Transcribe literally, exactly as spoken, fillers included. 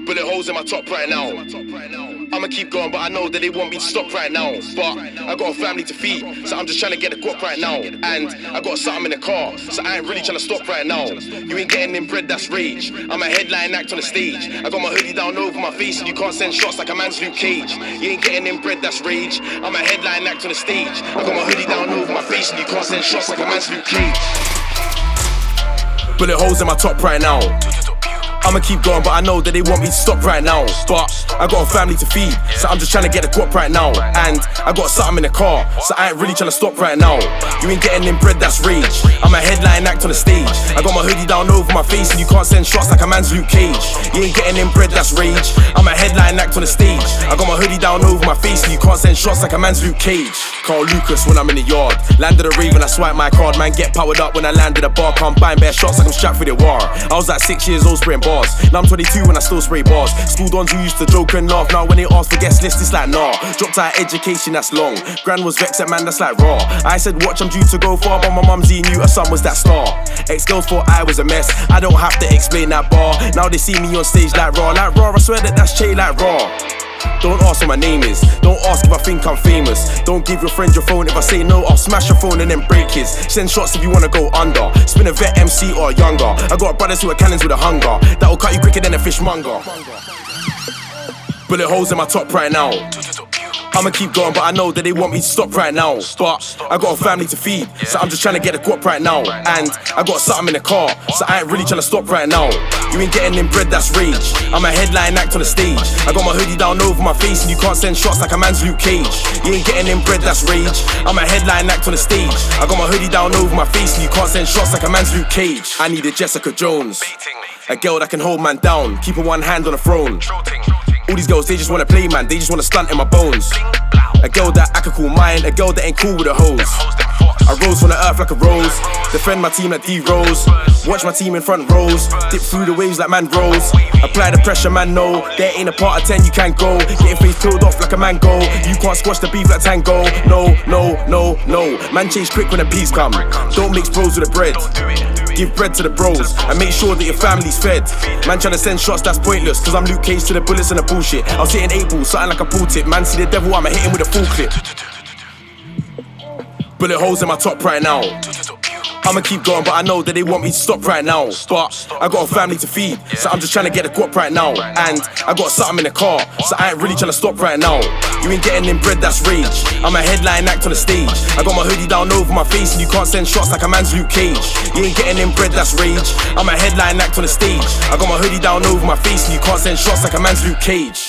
Bullet holes in my top right now. I'ma keep going, but I know that they want me to stop right now. But I got a family to feed, so I'm just trying to get the guap right now. And I got something in the car, so I ain't really trying to stop right now. You ain't getting in bread, that's rage. I'm a headline act on the stage. I got my hoodie down over my face, and you can't send shots like a man's Luke Cage. You ain't getting in bread, that's rage. I'm a headline act on the stage. I got my hoodie down over my face, and you can't send shots like a man's Luke Cage. Bullet holes in my top right now. I'ma keep going, but I know that they want me to stop right now. But I got a family to feed, so I'm just trying to get the guap right now. And I got something in the car, so I ain't really trying to stop right now. You ain't getting in bread, that's rage. I'm a headline act on the stage. I got my hoodie down over my face, and you can't send shots like a man's Luke Cage. You ain't getting in bread, that's rage. I'm a headline act on the stage. I got my hoodie down over my face, and you can't send shots like a man's Luke Cage. Carl Lucas when I'm in the yard. Landed a rave when I swipe my card. Man, get powered up when I landed a bar. Can't buying bare shots like I'm strapped for the war. I was like six years old spraying bars. Now I'm twenty-two when I still spray bars. School dons who used to joke and laugh. Now when they ask for guest list, it's like nah. Dropped out of education, that's long. Gran was vexed at man, that's like raw. I said watch, I'm due to go far, but my mumsy knew her son was that star. Ex-girls thought I was a mess. I don't have to explain that bar. Now they see me on stage like raw. Like raw, I swear that that's Che like raw. Don't ask what my name is. Don't ask if I think I'm famous. Don't give your friend your phone. If I say no, I'll smash your phone and then break his. Send shots if you wanna go under. Spin a vet M C or younger. I got brothers who are cannons with a hunger that'll cut you quicker than a fishmonger. Bullet holes in my top right now. I'ma keep going, but I know that they want me to stop right now. But I got a family to feed, so I'm just trying to get the guap right now. And I got something in the car, so I ain't really trying to stop right now. You ain't getting in bread, that's rage. I'm a headline act on the stage. I got my hoodie down over my face, and you can't send shots like a man's Luke Cage. You ain't getting in bread, that's rage. I'm a headline act on the stage. I got my hoodie down over my face, and you can't send shots like a man's Luke Cage. I needed Jessica Jones, a girl that can hold man down, keep her one hand on the throne. All these girls, they just wanna play, man, they just wanna stunt in my bones. A girl that I could call mine, a girl that ain't cool with the hoes. I rose from the earth like a rose, defend my team like D-Rose. Watch my team in front rows, dip through the waves like man rolls. Apply the pressure, man, no, there ain't a part of ten you can't go. Getting face peeled off like a mango, you can't squash the beef like tango. No, no, no, no, man change quick when the peas come. Don't mix bros with the bread, give bread to the bros, and make sure that your family's fed. Man tryna send shots, that's pointless, cause I'm Luke Cage to the bullets and the bullshit. I was hitting eight balls, something like a pool tip. Man see the devil, I'ma hit him with a full clip. Bullet holes in my top right now. I'ma keep going, but I know that they want me to stop right now. But I got a family to feed, so I'm just trying to get the guap right now. And I got something in the car, so I ain't really trying to stop right now. You ain't getting in bread, that's rage. I'm a headline act on the stage. I got my hoodie down over my face, and you can't send shots like a man's Luke Cage. You ain't getting in bread, that's rage. I'm a headline act on the stage. I got my hoodie down over my face, and you can't send shots like a man's Luke Cage.